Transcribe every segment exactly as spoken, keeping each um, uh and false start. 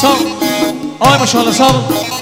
صاحب آی ماشاءالله صاحب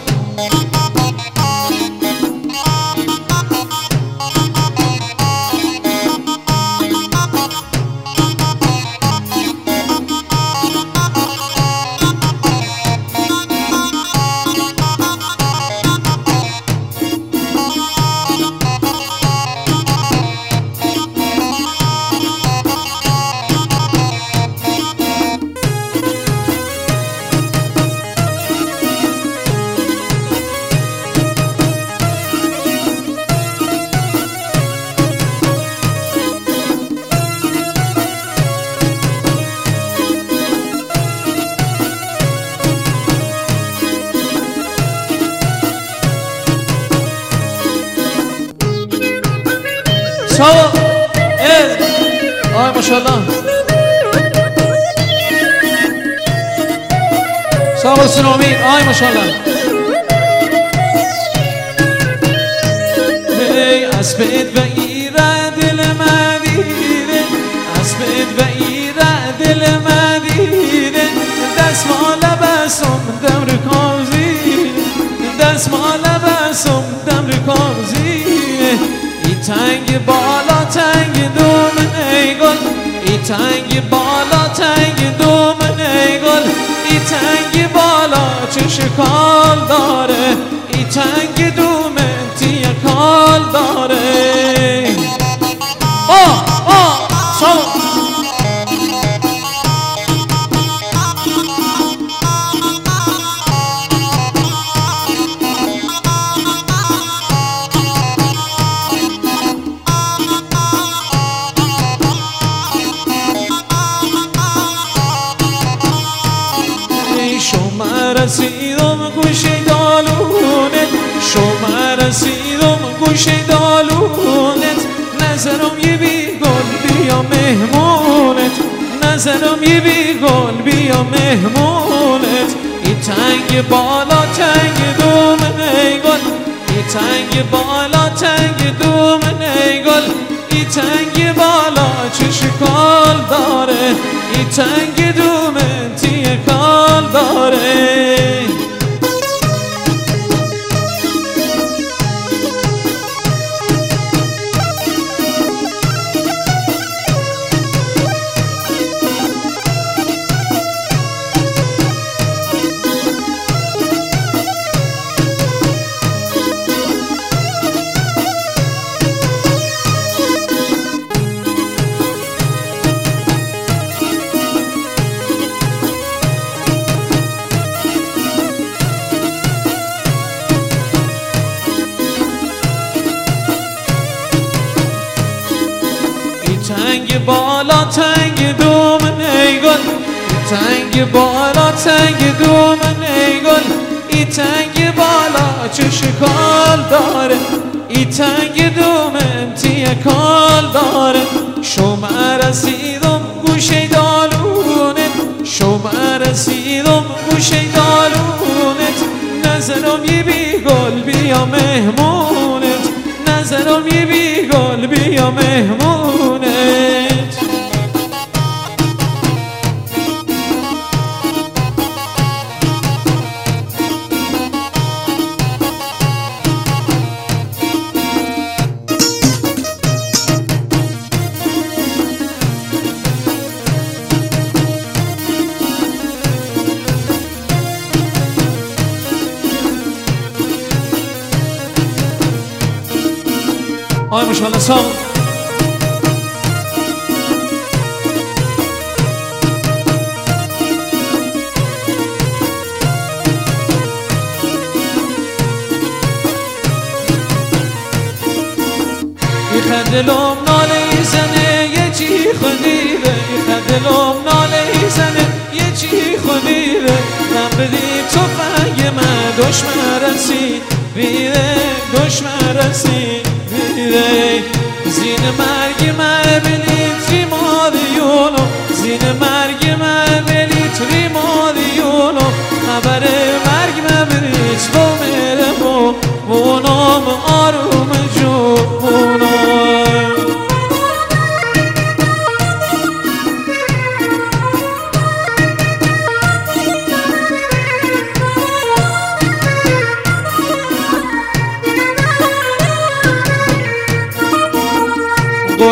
صاحب اه آی ماشاءالله صاحب سنومی آی ماشاءالله هی اسبت و ایره دل مدیره اسبت و ایره دل مدیره دست مال بسم دمر کازیره دست مال بسم دمر کازیره ای تنگ بالا تنگ دوم ای گل ای تنگ بالا تنگ دوم ای گل ای تنگ بالا چه شکال داره ای تنگ دوم تیه کال داره آه آه سلام رسیدم گوشه دالونت شما رسیدم گوشه دالونت نظرم یه بی گل بیا مهمونت نظرم یه بی گل بیا مهمونت ای تنگ بالا تنگ دوم ای گل ای تنگ بالا تنگ دوم ای گل ای تنگ بالا چه شکال داره ای تنگ دوم تیه کال داره تنگ بالا تنگ دوم ای گل تنگ بالا تنگ دوم ای گل ای تنگ بالا چه شکال داره ای تنگ دوم تیه کال داره شما رسیدم گوشه دالونت شما رسیدم گوشه دالونت نظرم یه بی گل بیا مهمونت نظرم یه بی گل بیا مهمونت آی ماشاءالله صاحب یه دلم ناله زنه یه چی خدیره یه دلم ناله زنه یه چی خدیره من بدی تو فنگ من دشمن رسید بیره دشمن رسید بیره زین مرگ من بلیت ریماریونو زین مرگ من بلیت ریماریونو خبر مرگ من بلیت با میره با بونام آروم جو بونام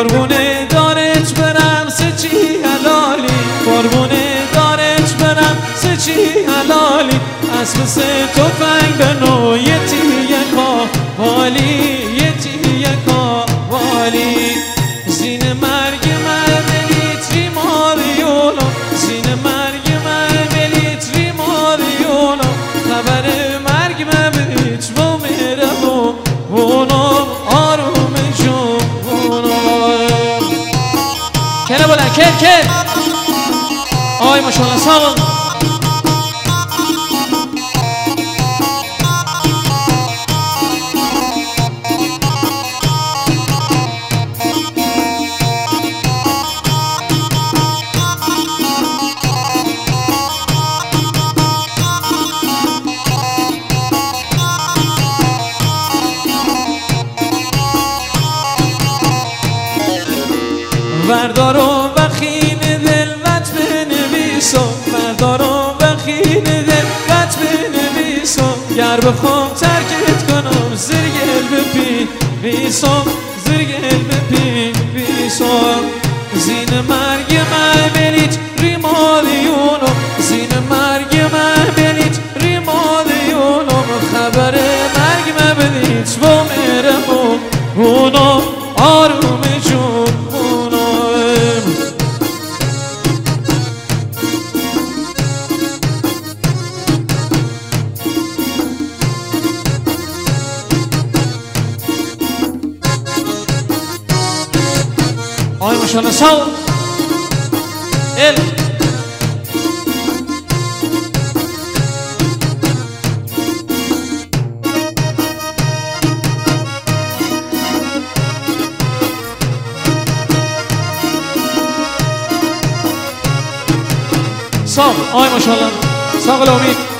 قربونه دارت برم سچی حلالی قربونه دارت برم سچی حلالی اسب سه تفنگ به نو یتی یکا والی یتی یکا والی زین مرگ من بلیت ریماریونو زین مرگ من بلیت ریماریونو خبر مرگ من بلیت و میره و اونو آروم جون اونو کنه بلند کن کن آی ماشاءالله سلام بردارو بخین دلت بنویسم بردارو بخین دلت بنویسم گر بخوام ترکت کنم زرگل بپین بیسم زرگل بپین بیسم زین مرگ من بلیت ریمالیونم زین مرگ من بلیت ریمالیونم خبر مرگ من بلیت و میرم اونو آروم جون آی ماشاءالله سلام ال سلام آی ماشاءالله ساقل امید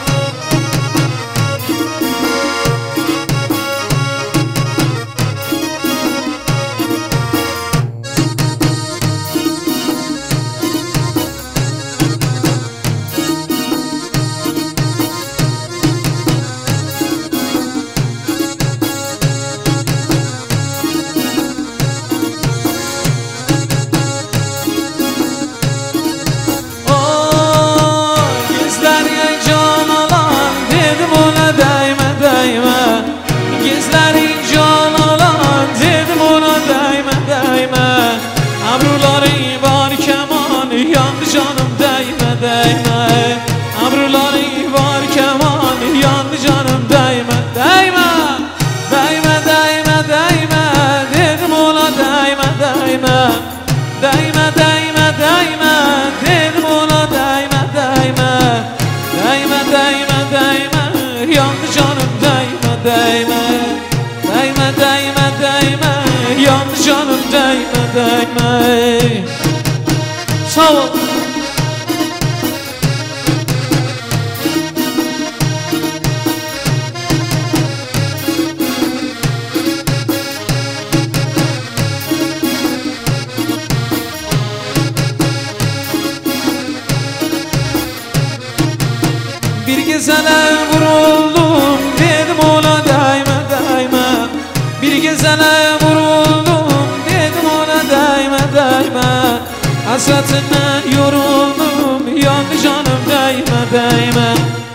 bir gezene vuruldum dedim ona değme değme bir gezene vuruldum dedim ona değme değme hasretinden yoruldum yandı canım değme değme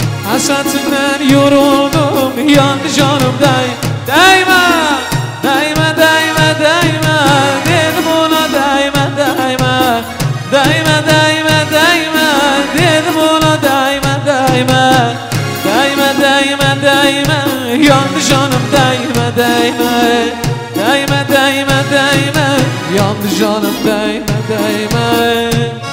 hasretinden yoruldum yandı canım değme değme değme değme değme dedim ona değme değme değme değme değme dedim ona değme değme değme değme değme yandı canım değme değme değme değme değme yandı canım değme değme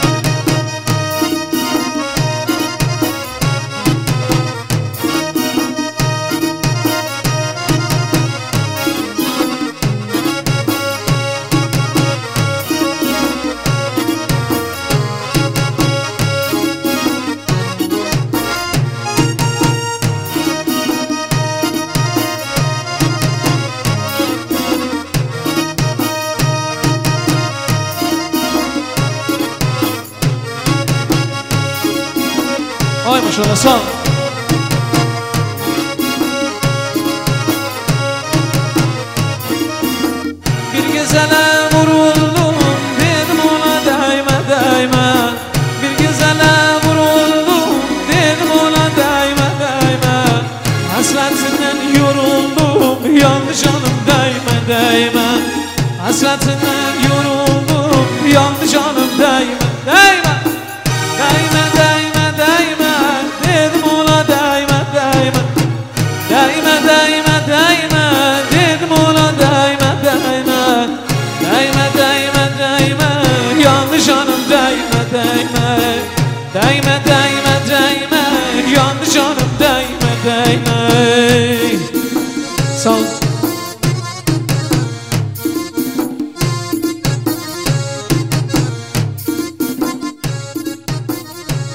Ay maşallah sağ ol. Bir gezene vuruldu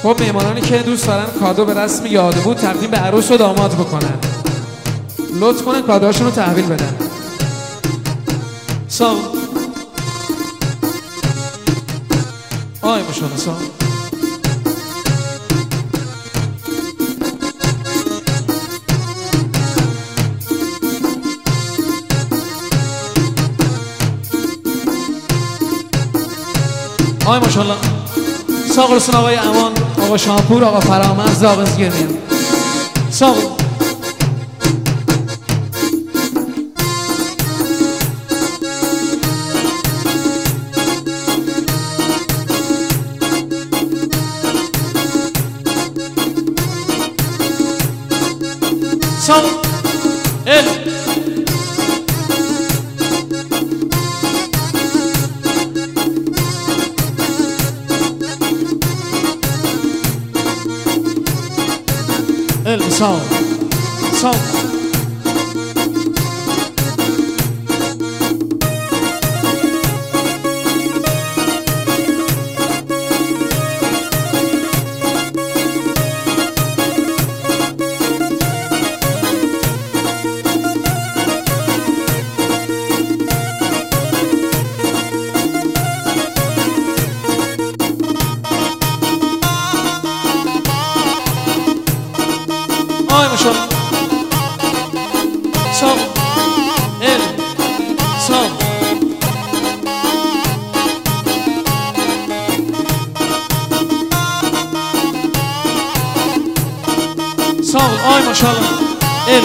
خب میهمانانی که دوست دارن کادو به رسم یاد بود تقدیم به عروس و داماد بکنن لطف کنن کادوهاشون رو تحویل بدن. سا آی ماشاءالله سا آی ماشاءالله ساق رسون آقای امان، آقا شامپور، آقا فرامرز، زاغزگر میان ساق ساق ال الصاو صاو آی ماشاءالله صاف ال صاف صاف آی ماشاءالله ال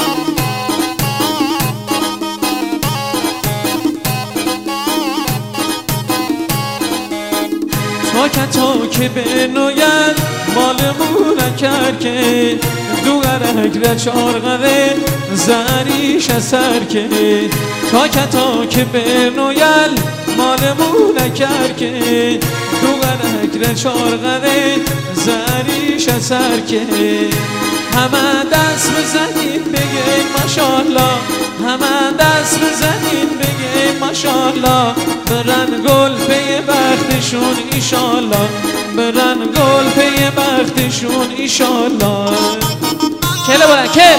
تا که تا که به نوید مالمون کرد که دوغرک چارغره زریش اثر که تا که تا که به نویل مالمون کرد که دوغرک چارغره زریش اثر که همه دست بزنین بگیم ماشاءالله همه دست بزنین بگیم ماشاءالله برن گل پی بختشون ایشالله برن گل پی بختشون ایشالله کله برن کل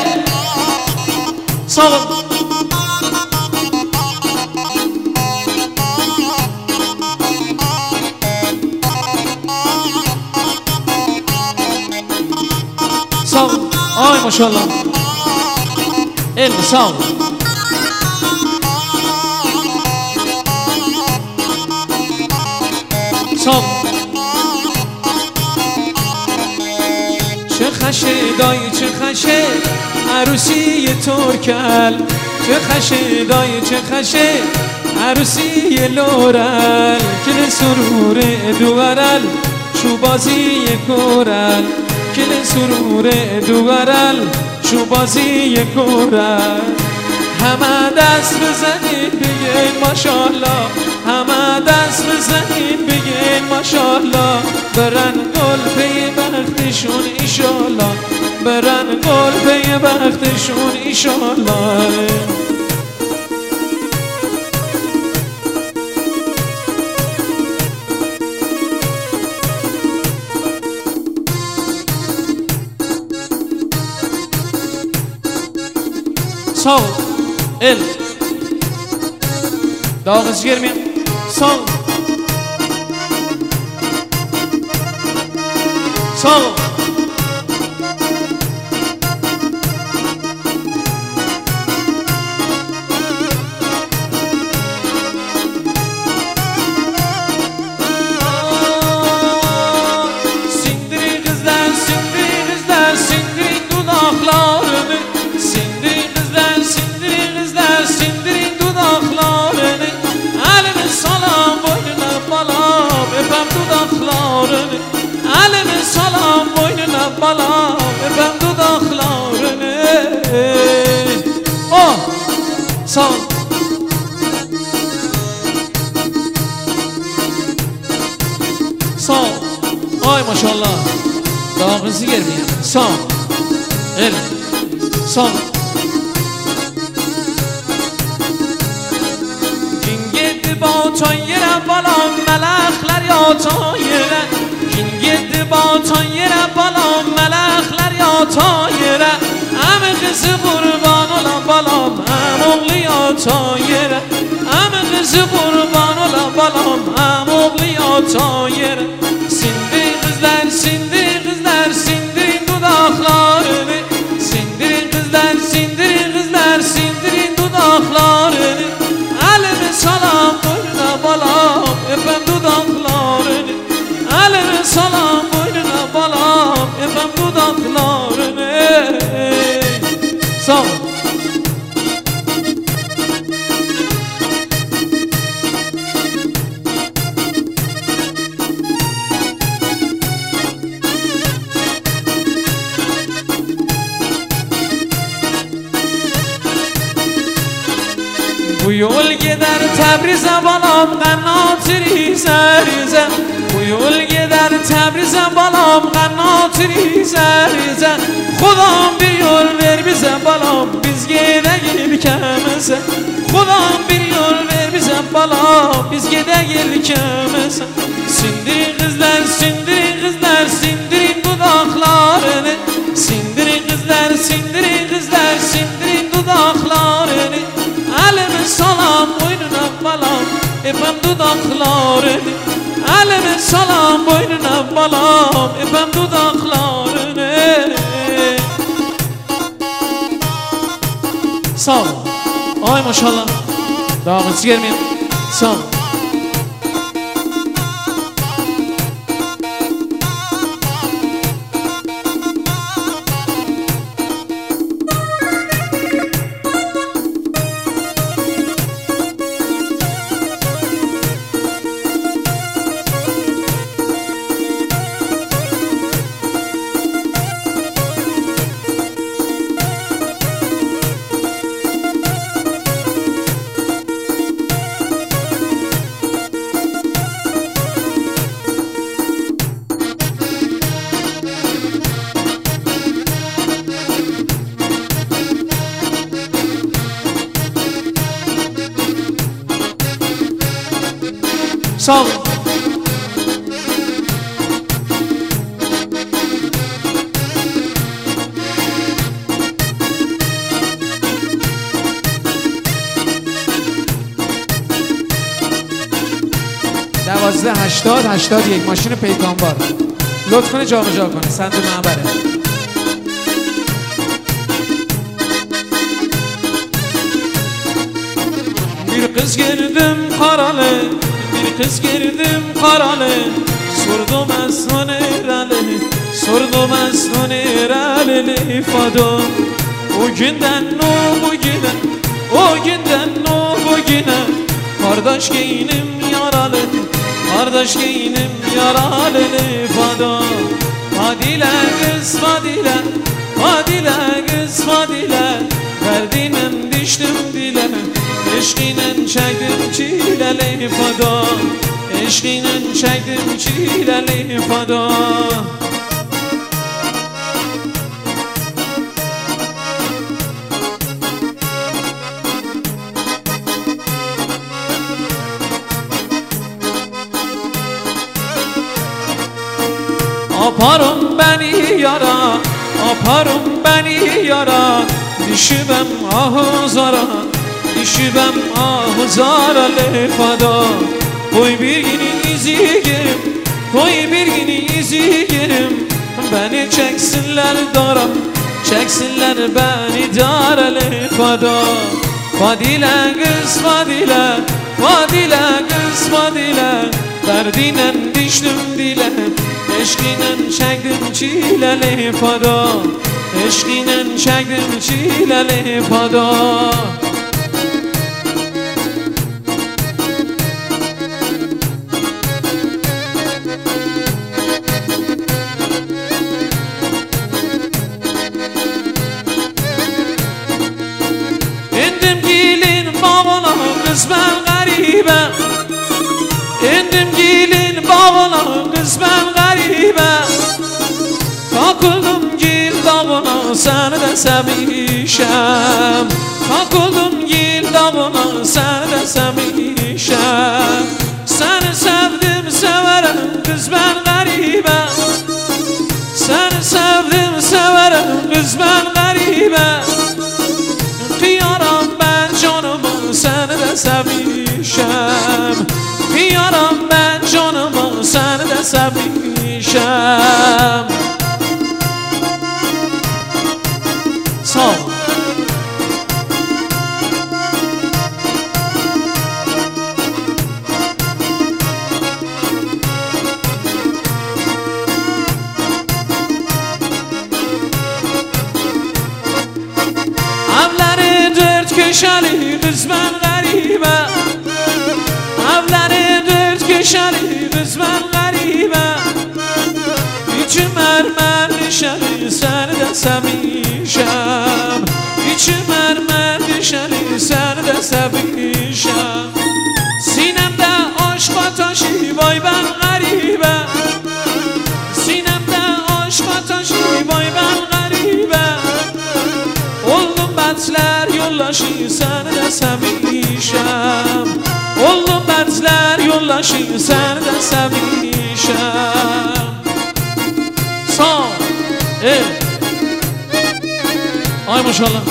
ساقم ساقم آی ماشاءالله علم ساقم ساقم چه خشه دایی چه خشه عروسی ترکل چه خشه دایی چه خشه عروسی لورل کل سرور دوغرل شو بازی کورل کل سرور دوغرل شو بازی کورل همه دست بزنین بگین ماشاءالله همه دست بزنین بگین ماشاءالله برن گل پی بختشون ایشالله برن گل پی بختشون ایشالله سال ال داغزگر میان سال سال sindiri kızlar sindiri kızlar sindiri dudaklarını sindiri kızlar sindiri kızlar sindiri dudaklarını elini salam boynuna balam öpem dudaklarını elini salam boynuna balam öpem dudaklarını oh sağ sağ ay maşallah dağınızı gelmeyin sağ el sağ Gid با تایر بالام ملخلر یا تایرن Gid با tayere balam melekler ya tayere Emi kızı kurban ola balam em oğlu ya tayere Emi kızı kurban ola balam em oğlu ya tayere Sindi kızlar sindi kızlar sindirin dudaklarını Sindirin kızlar sindirin kızlar sindirin dudaklarını Elimi salam boynuna balam öpem dudaklarını Elimi salam boynuna balam öpem dudaklarını Sağ ol. Bu yol gider Tebriz'e balam qannat rizə rizə Bu yol gider Tebriz'e balam qannat rizə rizə Xudam bir yol ver bizə balam biz gedək ilkəmizə Xudam bir yol ver bizə balam biz gedək ilkəmizə Sindirin qızlar sindirin qızlar sindirin dudaklarını Sindirin qızlar sindirin qızlar sindirin dudaklarını Elimi salam boynuna balam öpem dudaklarını Elimi salam boynuna balam öpem dudaklarını Sağ ol. Ay maşallah. Dağınızı gelmeyin. Sağ ol. Sağ olun. دوازده هشتاد هشتاد یک ماشین پیکانبار لطف کنه جا جا کنه سند معبره Bir kız girdim karalı Bir kız girdim karalı Sordum esnu nereli Sordum esnu nereli Fado O günden o bugüne O günden o bugüne Kardeş giynim yaralı Kardeş giynim yaralı Fado Fadile kız Fadile Fadile kız Fadile Derdinen düştüm dile Eşkinen çektim çileli Fado Eşkinen çektim çileli Fado Aparım beni yara Aparım beni yara Düşübem ahı zara Düşübem ahı zara lefada Koy bir günü izi girim Koy bir günü izi girim Beni çeksinler dara Çeksinler beni dara lefada Fadile kız Fadile Fadile kız Fadile Derdinen düştüm dile Eşkinen çektim çileli Fada Eşkinen çektim çileli Fada İndim gelin bağına kısmen garibe İndim gelin bağına kısmen garibe Takıldım gil dağına seni de sevmişem Takıldım gil dağına seni de sevmişem Seni sevdim severim kız ben garibe میشم. سام Evleri dört köşeli kısmen garibe, Evleri dört köşeli kısmen garibe, İçim mermer düşeli sende sevmişem, İçim mermer düşeli sende sevmişem. Sinemde aşk ateşi vay ben garibe, Sinemde aşk ateşi vay ben garibe. Oldum bətlər yollaşı səni də sevmişəm, Oldum bətlər yollaşı səni də sevmişəm. Sağ el Ay maşallah.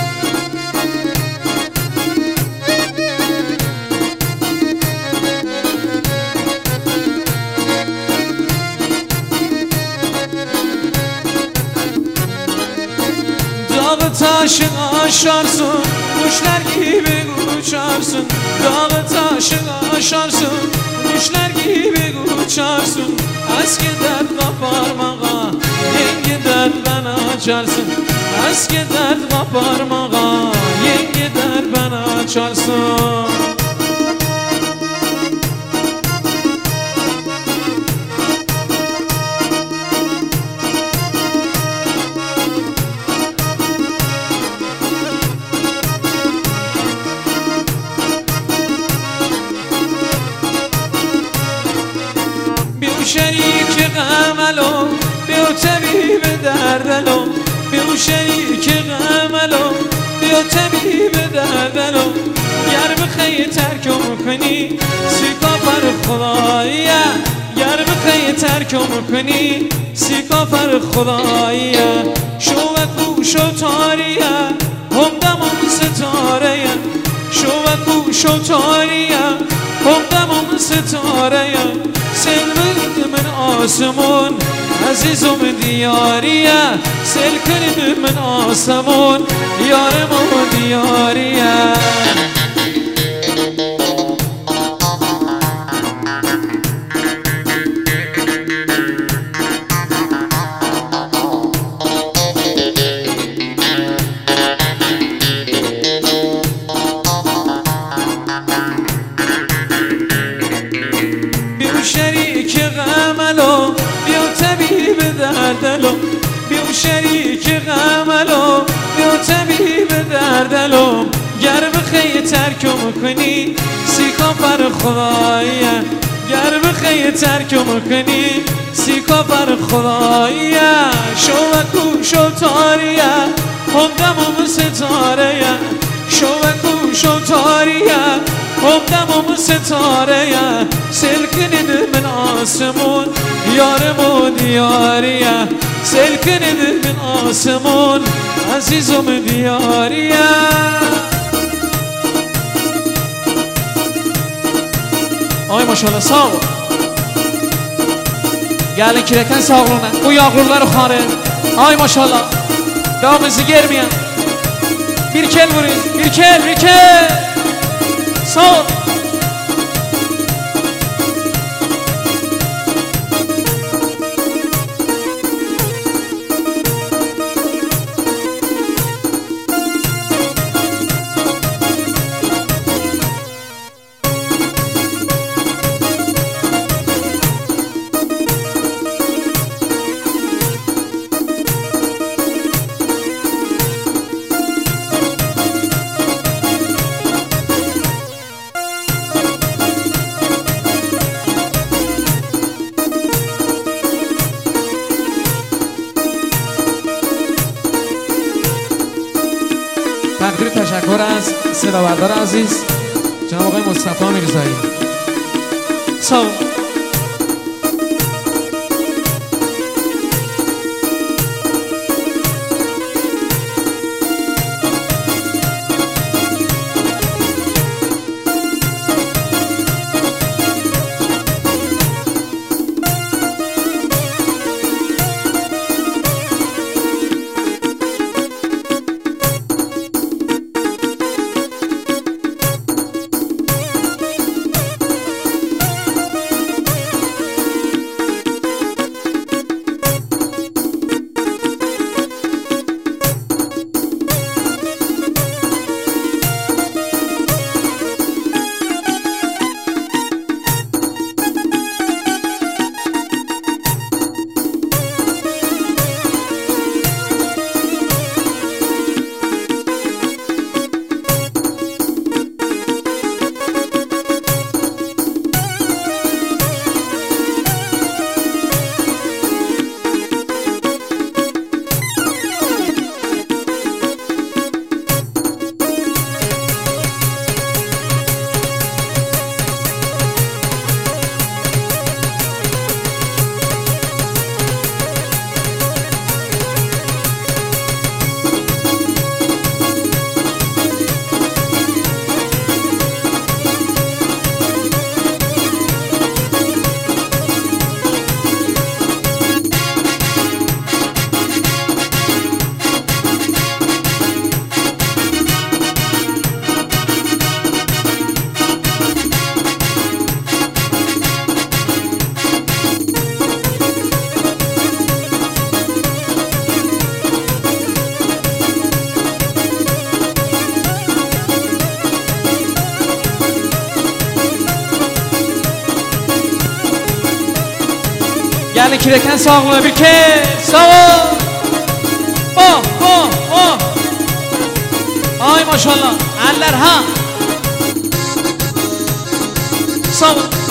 Dağı taşın aşarsın, kuşlar gibi uçarsın. Dağı taşın aşarsın, kuşlar gibi uçarsın. Eski dert kaparmağa, yeni dert ben açarsın. Eski dert kaparmağa, yeni dert ben açarsın. شریک غملو بیو طبیب دردلو بیو شریک غملو بیو طبیب دردلو گر بخی ترکم کنی سیکافر خداییه گر بخی ترکم کنی سیکافر خداییه شو و کوش و تاریه همدمم ستارهیه شو و کوش و تاریه همدمم ستارهیه سلمد من آسمون عزیزم دیاریه سل کنید من آسمون یارم و دیاریه شریک غملو بیو طبیب دردلو بیو شریک غملو بیو طبیب دردلو گر بخی ترکم کنی سیکافر خداییه گر بخی ترکم کنی سیکافر خداییه شو و کوش و تاریه همدمم ستارهیه شو و کوش و تاریه همدمم ستارهیه سل کنید من آسمون یارم و دیاریه سل کنید من آسمون عزیزم دیاریه Ay maşallah sağ ol. Gelin kireken sağlığına. Bu yağmurları xarı. Ay maşallah. Dağımızı germeyen. Bir kel vurun. Bir kel, bir kel. Sağ ol. تقدیر تشکر از صدا بردار عزیز جناب آقای مصطفی میرزایی. سلام. Gelin kireken sağlığı bir kez. Sağ ol. Oh oh oh. Ay maşallah. Eller ha. Sağ ol.